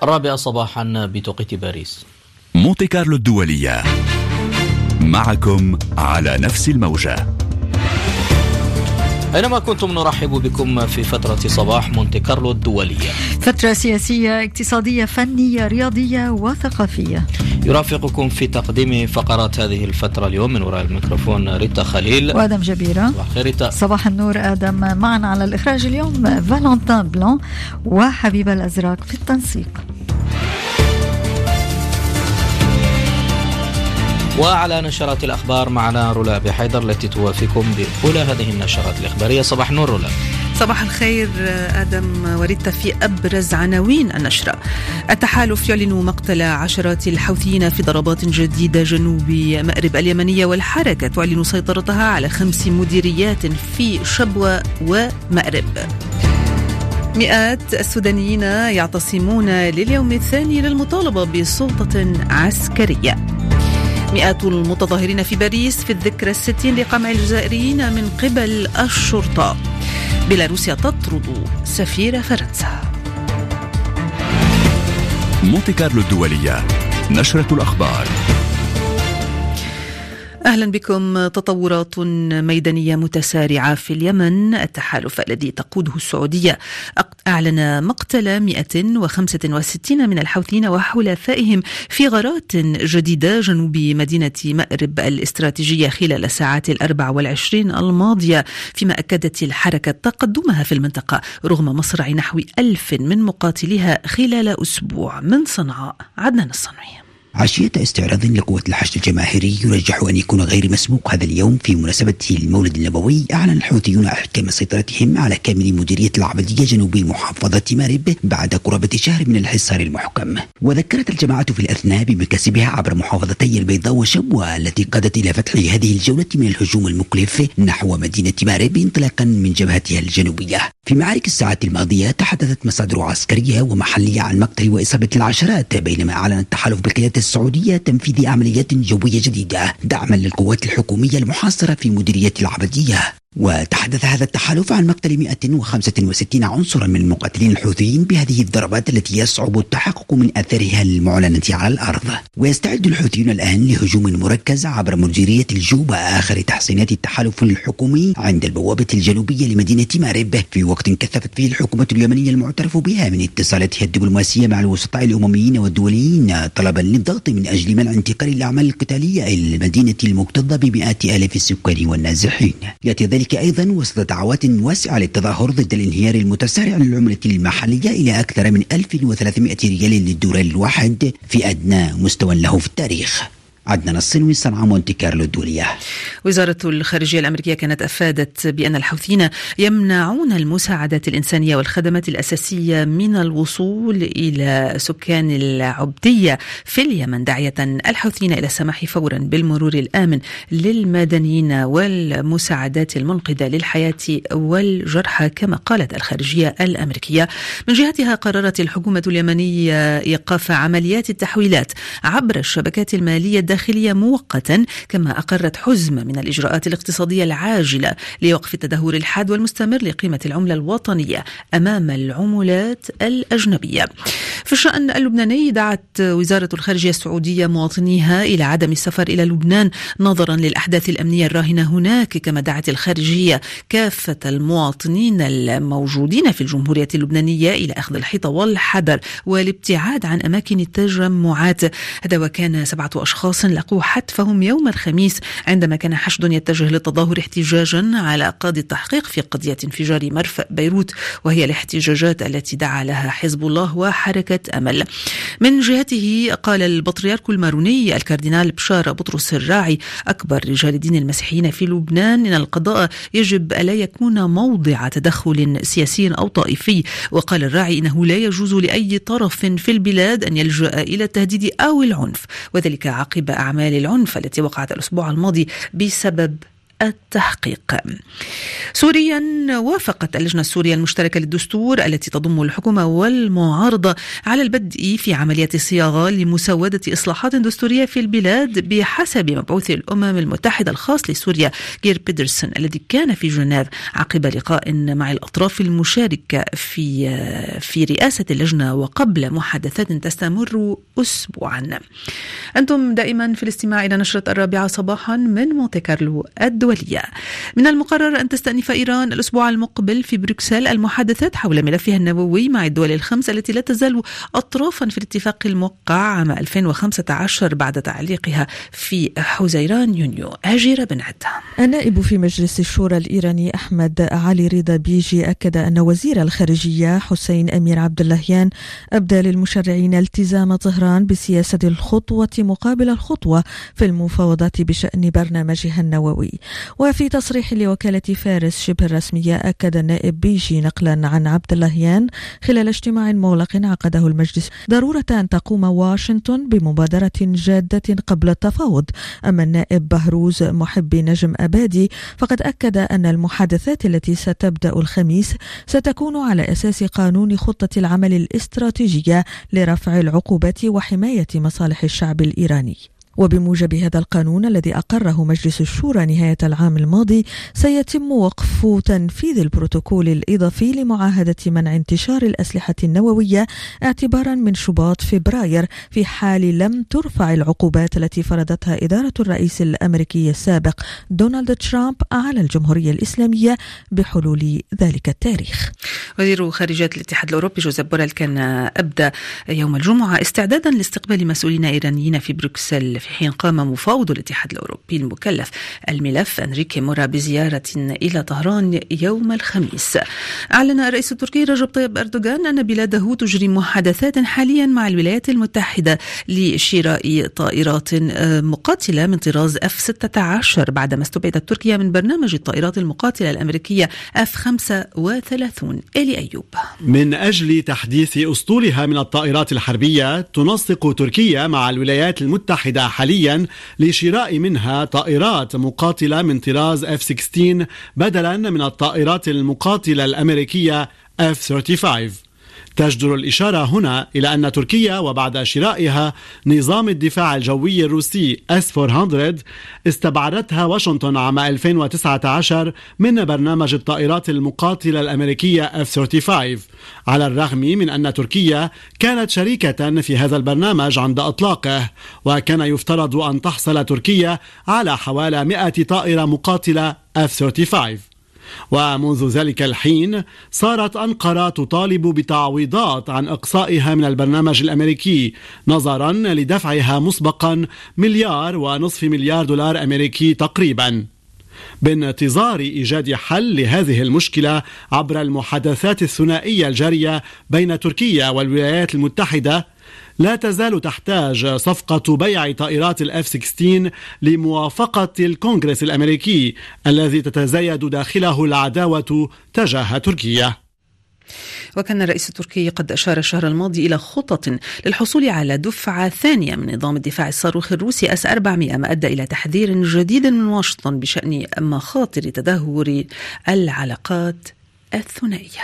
الرابعة صباحا بتوقيت باريس. مونتي كارلو الدولية معكم على نفس الموجة. أينما كنتم نرحب بكم في فترة صباح مونتي كارلو الدولية، فترة سياسية، اقتصادية، فنية، رياضية وثقافية. يرافقكم في تقديم فقرات هذه الفترة اليوم من وراء الميكروفون ريتا خليل وآدم جبيرة. صباح خير ريتا. صباح النور آدم. معنا على الإخراج اليوم فالنتين بلان وحبيبة الأزرق في التنسيق. وعلى نشرات الأخبار معنا رولا بحيدر التي توافقكم بأولى هذه النشرات الإخبارية. صباح النور رولا. صباح الخير آدم وريت. في أبرز عناوين النشرة: التحالف يعلن مقتل عشرات الحوثيين في ضربات جديدة جنوب مأرب اليمنية، والحركة تعلن سيطرتها على 5 مديريات في شبوة ومأرب. مئات السودانيين يعتصمون لليوم الثاني للمطالبة بسلطة عسكرية. مئات المتظاهرين في باريس في الذكرى 60 لقمع الجزائريين من قبل الشرطة. بيلاروسيا تطرد سفير فرنسا. مونتي كارلو الدولية، نشرة الأخبار. أهلا بكم. تطورات ميدانية متسارعة في اليمن. التحالف الذي تقوده السعودية أعلن مقتل 165 من الحوثيين وحلفائهم في غارات جديدة جنوب مدينة مأرب الاستراتيجية خلال الساعات 24 الماضية، فيما أكدت الحركة تقدمها في المنطقة رغم مصرع نحو 1000 من مقاتليها خلال أسبوع. من صنعاء عدنان الصنوي. عشية استعراض لقوة الحشد الجماهيري يرجح أن يكون غير مسبوق هذا اليوم في مناسبة المولد النبوي، أعلن الحوثيون أحكام سيطرتهم على كامل مديرية العبدية جنوب محافظة مأرب بعد قرابة شهر من الحصار المحكم. وذكرت الجماعة في الأثناء بمكاسبها عبر محافظتي البيضاء وشبوة التي قادت إلى فتح هذه الجولة من الهجوم المكلف نحو مدينة مأرب انطلاقا من جبهتها الجنوبية. في معارك الساعات الماضية تحدثت مصادر عسكرية ومحلية عن مقتل وإصابة العشرات، بينما أعلن التحالف بالقيادة السعودية تنفيذ عمليات جوية جديدة دعما للقوات الحكومية المحاصرة في مديرية العبدية. وتحدث هذا التحالف عن مقتل 165 عنصرا من المقاتلين الحوثيين بهذه الضربات التي يصعب التحقق من أثرها المعلنة على الأرض. ويستعد الحوثيون الآن لهجوم مركز عبر مديرية الجوبة، آخر تحصينات التحالف الحكومي عند البوابة الجنوبية لمدينة مأرب، في وقت كثفت فيه الحكومة اليمنية المعترف بها من اتصالاتها الدبلوماسية مع الوسطاء الأمميين والدوليين طلبا للضغط من أجل منع انتقال الأعمال القتالية إلى المدينة المكتظة ب100,000 السكان والنازحين. يأتي ذلك أيضا وسط دعوات واسعة للتظاهر ضد الانهيار المتسارع للعملة المحلية إلى أكثر من 1300 ريال للدولار الواحد في أدنى مستوى له في التاريخ. عدنان الصنوي، صنعاء، مونتي كارلو الدولية. وزارة الخارجية الأمريكية كانت أفادت بأن الحوثيين يمنعون المساعدات الإنسانية والخدمات الأساسية من الوصول إلى سكان العبدية في اليمن، داعية الحوثيين إلى السماح فورا بالمرور الآمن للمدنيين والمساعدات المنقذة للحياة والجرحى، كما قالت الخارجية الأمريكية. من جهتها قررت الحكومة اليمنية إيقاف عمليات التحويلات عبر الشبكات المالية الداخلية مؤقتا، كما أقرت حزم من الإجراءات الاقتصادية العاجلة لوقف التدهور الحاد والمستمر لقيمة العملة الوطنية أمام العملات الأجنبية. في الشأن اللبناني دعت وزارة الخارجية السعودية مواطنيها إلى عدم السفر إلى لبنان نظرا للأحداث الأمنية الراهنة هناك، كما دعت الخارجية كافة المواطنين الموجودين في الجمهورية اللبنانية إلى أخذ الحيطة والحذر والابتعاد عن أماكن التجمعات. هذا وكان 7 أشخاص لقوا حتفهم يوم الخميس عندما كان حشد يتجه للتظاهر احتجاجا على قاضي التحقيق في قضية انفجار مرفأ بيروت، وهي الاحتجاجات التي دعا لها حزب الله وحركة أمل. من جهته قال البطريرك الماروني الكاردينال بشار بطرس الراعي أكبر رجال الدين المسيحيين في لبنان إن القضاء يجب ألا يكون موضع تدخل سياسي أو طائفي. وقال الراعي إنه لا يجوز لأي طرف في البلاد أن يلجأ إلى التهديد أو العنف، وذلك عقب أعمال العنف التي وقعت الأسبوع الماضي بسبب التحقيق. سوريا وافقت اللجنة السورية المشتركة للدستور التي تضم الحكومة والمعارضة على البدء في عملية صياغة لمسودة إصلاحات دستورية في البلاد بحسب مبعوث الأمم المتحدة الخاص لسوريا غير بيدرسون الذي كان في جنيف عقب لقاء مع الأطراف المشاركة في رئاسة اللجنة وقبل محادثات تستمر أسبوعا. أنتم دائما في الاستماع إلى نشرة 4 صباحا من مونتي كارلو الدولية. من المقرر أن تستأنف إيران الأسبوع المقبل في بروكسل المحادثات حول ملفها النووي مع الدول الخمس التي لا تزال أطرافا في الاتفاق الموقع عام 2015 بعد تعليقها في حزيران يونيو. هاجر بن عدة. النائب في مجلس الشورى الإيراني أحمد علي رضا بيجي أكد أن وزير الخارجية حسين أمير عبد اللهيان أبدى للمشرعين التزام طهران بسياسة الخطوة مقابل الخطوة في المفاوضات بشأن برنامجها النووي. وفي تصريح لوكالة فارس شبه الرسمية أكد النائب بيجي نقلا عن عبد اللهيان خلال اجتماع مغلق عقده المجلس ضرورة أن تقوم واشنطن بمبادرة جادة قبل التفاوض. أما النائب بهروز محبي نجم أبادي فقد أكد أن المحادثات التي ستبدأ الخميس ستكون على أساس قانون خطة العمل الاستراتيجية لرفع العقوبات وحماية مصالح الشعب الإيراني. وبموجب هذا القانون الذي أقره مجلس الشورى نهاية العام الماضي سيتم وقف تنفيذ البروتوكول الإضافي لمعاهدة منع انتشار الأسلحة النووية اعتبارا من شباط فبراير في حال لم ترفع العقوبات التي فرضتها إدارة الرئيس الأمريكي السابق دونالد ترامب على الجمهورية الإسلامية بحلول ذلك التاريخ. وزير خارجية الاتحاد الأوروبي جوزيف بوريل كان أبدى يوم الجمعة استعدادا لاستقبال مسؤولين إيرانيين في بروكسل في حين قام مفاوض الاتحاد الأوروبي المكلف الملف أنريكي مورا بزيارة إلى طهران يوم الخميس. أعلن الرئيس التركي رجب طيب أردوغان أن بلاده تجري محادثات حاليا مع الولايات المتحدة لشراء طائرات مقاتلة من طراز F-16 بعدما استبعدت تركيا من برنامج الطائرات المقاتلة الأمريكية F-35. إلي أيوب. من أجل تحديث أسطولها من الطائرات الحربية تنسق تركيا مع الولايات المتحدة حاليا لشراء منها طائرات مقاتلة من طراز F-16 بدلا من الطائرات المقاتلة الأمريكية F-35. تجدر الإشارة هنا إلى أن تركيا وبعد شرائها نظام الدفاع الجوي الروسي S-400 استبعدتها واشنطن عام 2019 من برنامج الطائرات المقاتلة الأمريكية F-35 على الرغم من أن تركيا كانت شريكة في هذا البرنامج عند إطلاقه، وكان يفترض أن تحصل تركيا على حوالي 100 طائرة مقاتلة F-35. ومنذ ذلك الحين صارت أنقرة تطالب بتعويضات عن إقصائها من البرنامج الأمريكي نظرا لدفعها مسبقا $1.5 مليار أمريكي تقريبا. بانتظار إيجاد حل لهذه المشكلة عبر المحادثات الثنائية الجارية بين تركيا والولايات المتحدة، لا تزال تحتاج صفقة بيع طائرات الF-16 لموافقة الكونغرس الأمريكي الذي تتزايد داخله العداوة تجاه تركيا. وكان الرئيس التركي قد أشار الشهر الماضي إلى خطط للحصول على دفعة ثانية من نظام الدفاع الصاروخي الروسي S-400 ما أدى إلى تحذير جديد من واشنطن بشأن مخاطر تدهور العلاقات الثنائية.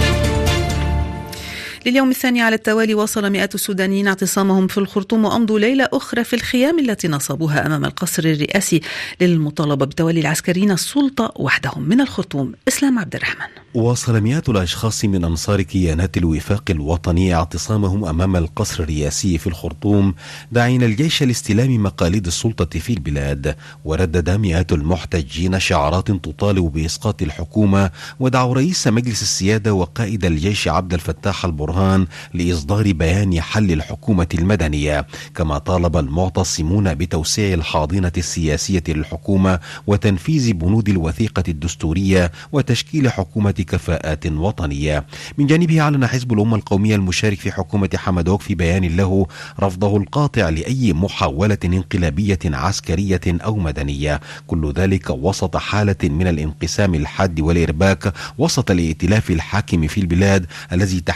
لليوم الثاني على التوالي واصل مئات السودانيين اعتصامهم في الخرطوم وأمضوا ليلة أخرى في الخيام التي نصبوها أمام القصر الرئاسي للمطالبة بتولي العسكريين السلطة وحدهم. من الخرطوم إسلام عبد الرحمن. واصل مئات الأشخاص من أنصار كيانات الوفاق الوطني اعتصامهم أمام القصر الرئاسي في الخرطوم داعين الجيش لاستلام مقاليد السلطة في البلاد. وردد مئات المحتجين شعارات تطالب بإسقاط الحكومة ودعوا رئيس مجلس السيادة وقائد الجيش عبد الفتاح البرهان لإصدار بيان حل الحكومة المدنية. كما طالب المعتصمون بتوسيع الحاضنة السياسية للحكومة وتنفيذ بنود الوثيقة الدستورية وتشكيل حكومة كفاءات وطنية. من جانبه أعلن حزب الأمة القومية المشارك في حكومة حمدوك في بيان له رفضه القاطع لأي محاولة انقلابية عسكرية أو مدنية، كل ذلك وسط حالة من الانقسام الحاد والإرباك وسط الائتلاف الحاكم في البلاد الذي تحول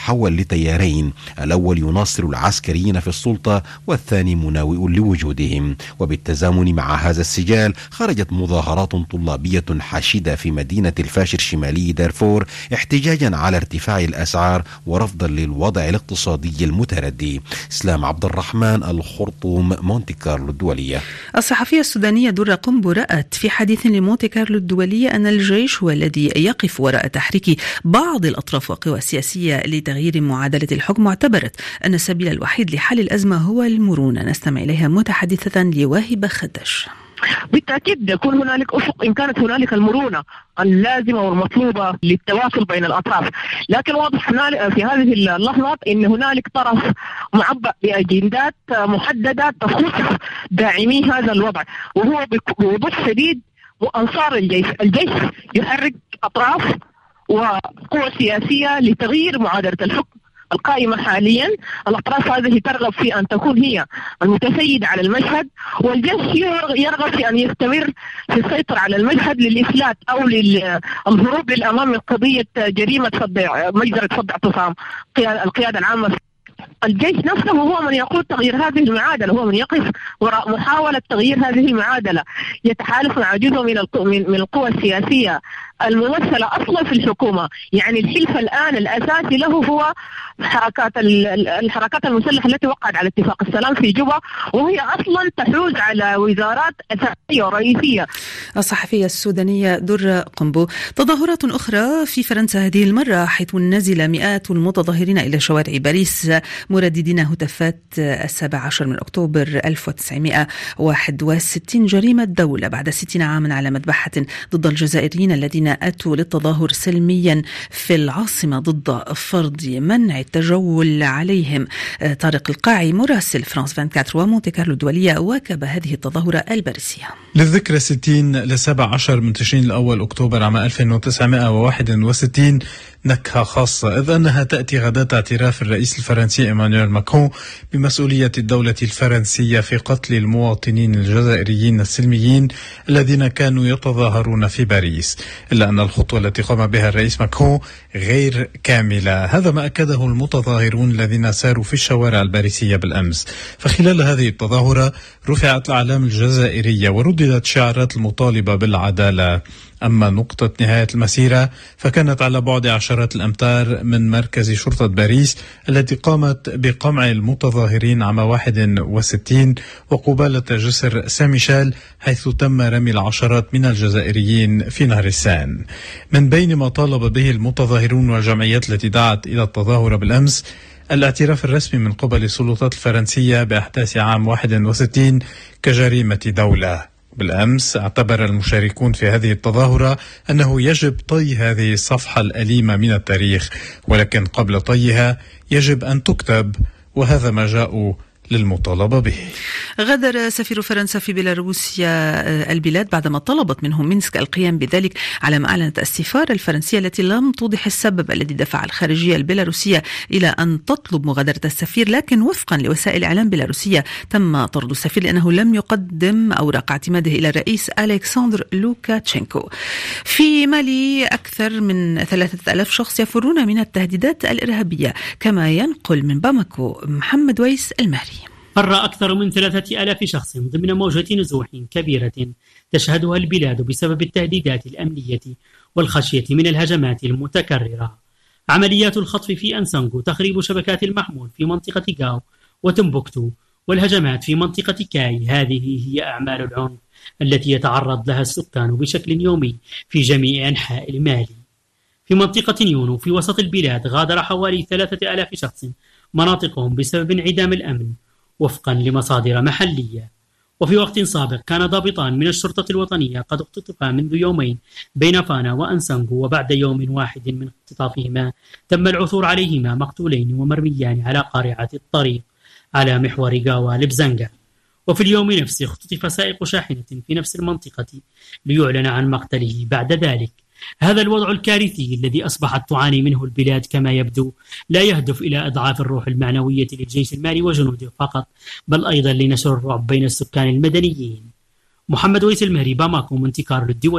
لتيارين، الأول يناصر العسكريين في السلطة والثاني مناوئ لوجودهم. وبالتزامن مع هذا السجال خرجت مظاهرات طلابية حاشدة في مدينة الفاشر شمالي دارفور احتجاجا على ارتفاع الأسعار ورفضا للوضع الاقتصادي المتردي. اسلام عبد الرحمن، الخرطوم، مونتي كارلو الدولية. الصحفية السودانية درة قنبو رأت في حديث لمونتي كارلو الدولية أن الجيش هو الذي يقف وراء تحريك بعض الأطراف والقوى السياسية لتغيير معادلة الحكم، واعتبرت أن السبيل الوحيد لحل الأزمة هو المرونة. نستمع إليها متحدثة لواهبة خدش. بالتأكيد يكون هنالك أفق إن كانت هنالك المرونة اللازمة والمطلوبة للتواصل بين الأطراف، لكن واضح في هذه اللحظات أن هنالك طرف معبأ بأجندات محددة تخص داعمي هذا الوضع، وهو بوضوح شديد وأنصار الجيش يحرك أطراف وقوى سياسية لتغيير معادلة الحكم القائمة حاليا. الأطراف هذه ترغب في أن تكون هي المتسيدة على المشهد، والجيش يرغب في أن يستمر في السيطرة على المشهد للإفلات أو للهروب للأمام من قضية جريمة مجزرة فض اعتصام القيادة العامة. الجيش نفسه هو من يقود تغيير هذه المعادلة، هو من يقف وراء محاولة تغيير هذه المعادلة، يتحالف مع جزء من القوى السياسية الممثلة أصلا في الحكومة. يعني الحلف الآن الأساسي له هو الحركات المسلحة التي وقعت على اتفاق السلام في جوبا، وهي أصلا تحوز على وزارات أساسية ورئيسية. الصحفية السودانية درة قنبو. تظاهرات أخرى في فرنسا هذه المرة، حيث نزل مئات المتظاهرين إلى شوارع باريس مرددين هتافات 17 من أكتوبر 1961 جريمة دولة بعد 60 عاما على مذبحة ضد الجزائريين الذين أتوا للتظاهر سلميا في العاصمة ضد فرض منع التجول عليهم. طارق القاعي مراسل فرانس 24 ومونتي كارلو الدولية واكب هذه التظاهرة الباريسية. للذكرى 60 ل 17 من تشرين الأول أكتوبر عام 1961 نكهة خاصة، إذ أنها تأتي غداة اعتراف الرئيس الفرنسي إيمانويل ماكرون بمسؤولية الدولة الفرنسية في قتل المواطنين الجزائريين السلميين الذين كانوا يتظاهرون في باريس. إلا أن الخطوة التي قام بها الرئيس ماكرون غير كاملة، هذا ما أكده المتظاهرون الذين ساروا في الشوارع الباريسية بالأمس. فخلال هذه التظاهرة رفعت الأعلام الجزائرية ورددت شعارات المطالبة بالعدالة. أما نقطة نهاية المسيرة فكانت على بعد عشرات الأمتار من مركز شرطة باريس التي قامت بقمع المتظاهرين عام 61 وقبالة جسر سان ميشيل، حيث تم رمي العشرات من الجزائريين في نهر السان. من بين ما طالب به المتظاهرون والجمعيات التي دعت إلى التظاهر بالأمس الاعتراف الرسمي من قبل السلطات الفرنسية بأحداث عام 61 كجريمة دولة. بالأمس اعتبر المشاركون في هذه التظاهرة أنه يجب طي هذه الصفحة الأليمة من التاريخ، ولكن قبل طيها يجب أن تكتب، وهذا ما جاءوا للمطالبة به. غادر سفير فرنسا في بيلاروسيا البلاد بعدما طلبت منهم مينسك القيام بذلك، على ما أعلنت السفارة الفرنسية التي لم توضح السبب الذي دفع الخارجية البيلاروسية إلى أن تطلب مغادرة السفير. لكن وفقا لوسائل إعلام بيلاروسية تم طرد السفير لأنه لم يقدم أوراق اعتماده إلى الرئيس ألكسندر لوكاتشينكو. في مالي أكثر من 3000 شخص يفرون من التهديدات الإرهابية، كما ينقل من باماكو محمد ويس المهري. فر أكثر من 3000 شخص ضمن موجة نزوح كبيرة تشهدها البلاد بسبب التهديدات الأمنية والخشية من الهجمات المتكررة. عمليات الخطف في أنسانغو، تخريب شبكات المحمول في منطقة غاو وتمبوكتو، والهجمات في منطقة كاي، هذه هي أعمال العنف التي يتعرض لها السكان بشكل يومي في جميع أنحاء المالي. في منطقة يونو في وسط البلاد غادر حوالي 3000 شخص مناطقهم بسبب انعدام الأمن وفقا لمصادر محلية. وفي وقت سابق كان ضابطان من الشرطة الوطنية قد اختطفا منذ يومين بين فانا وأنسانغو، وبعد يوم واحد من اختطافهما تم العثور عليهما مقتولين ومرميان على قارعة الطريق على محور غاوا لبزانغا. وفي اليوم نفسه اختطف سائق شاحنة في نفس المنطقة ليعلن عن مقتله بعد ذلك. هذا الوضع الكارثي الذي أصبحت تعاني منه البلاد كما يبدو لا يهدف إلى إضعاف الروح المعنوية للجيش المالي وجنوده فقط، بل أيضا لنشر الرعب بين السكان المدنيين. محمد ويس المهري، باماكو، مونتي كارلو الدولية.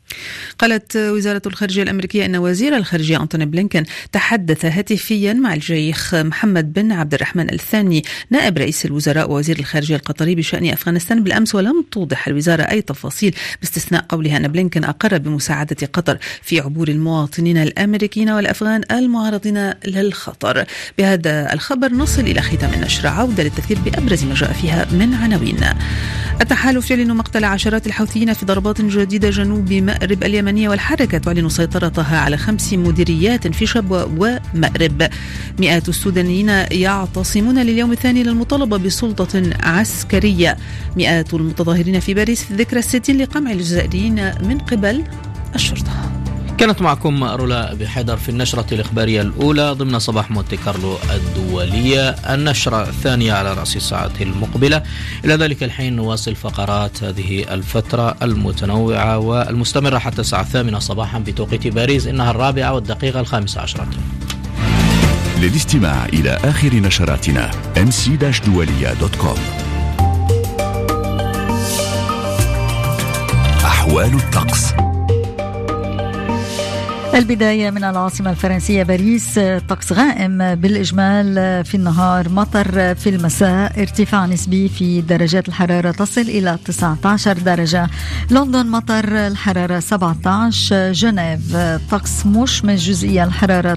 قالت وزارة الخارجية الأمريكية أن وزير الخارجية أنتوني بلينكن تحدث هاتفيا مع الشيخ محمد بن عبد الرحمن الثاني نائب رئيس الوزراء ووزير الخارجية القطري بشأن أفغانستان بالأمس، ولم توضح الوزارة أي تفاصيل باستثناء قولها أن بلينكن أقر بمساعدة قطر في عبور المواطنين الأمريكيين والأفغان المعرضين للخطر. بهذا الخبر نصل إلى ختام النشرة، عودة للتذكير بأبرز ما جاء فيها من عناوين. التحالف يعلن مقتل عشرات الحوثيين في ضربات جديدة جنوب مأرب اليمنية، والحركة تعلن سيطرتها على 5 مديريات في شبوة ومأرب. مئات السودانيين يعتصمون لليوم الثاني للمطالبة بسلطة عسكرية. مئات المتظاهرين في باريس في ذكرى 60 لقمع الجزائريين من قبل الشرطة. كانت معكم رولا بحيدر في النشرة الإخبارية الأولى ضمن صباح مونتي كارلو الدولية، النشرة الثانية على رأس الساعة المقبلة. إلى ذلك الحين نواصل فقرات هذه الفترة المتنوعة والمستمرة حتى الساعة 8 صباحا بتوقيت باريس، إنها 4:05. للاستماع إلى آخر نشراتنا mc-dualia.com. أحوال الطقس. البداية من العاصمة الفرنسية باريس، طقس غائم بالإجمال في النهار، مطر في المساء، ارتفاع نسبي في درجات الحرارة تصل إلى 19 درجة. لندن مطر، الحرارة 17. جنيف طقس مشمس جزئيا، الحرارة